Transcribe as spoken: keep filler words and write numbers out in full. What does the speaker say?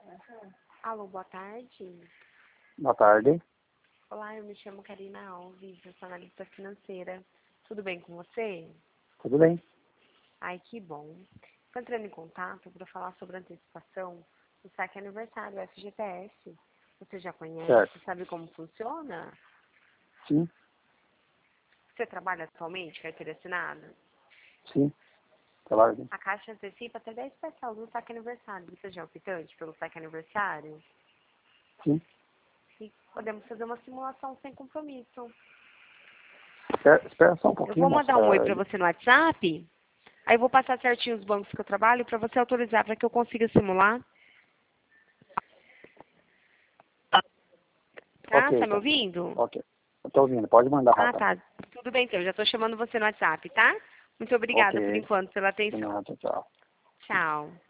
Alô, boa tarde. Boa tarde. Olá, eu me chamo Karina Alves, eu sou analista financeira. Tudo bem com você? Tudo bem? Ai, que bom. Estou entrando em contato para falar sobre a antecipação do saque aniversário, F G T S. Você já conhece? Certo. Sabe como funciona? Sim, Você trabalha atualmente, carteira assinada? sim. Trabalho bem. A Caixa antecipa até dez parcelas no saque aniversário. Você já é optante pelo saque aniversário? Sim. E podemos fazer uma simulação sem compromisso. Espera, espera só um Eu pouquinho, vou moça. mandar um oi para você no WhatsApp. Aí eu vou passar certinho os bancos que eu trabalho para você autorizar para que eu consiga simular. Tá? Ok, Tá me então. ouvindo? Ok. Eu tô ouvindo. Pode mandar, Ah, Rafa. tá. Tudo bem, então. Já estou chamando você no WhatsApp, tá? Muito Ok. obrigada por enquanto pela De atenção. nada, tchau. Tchau.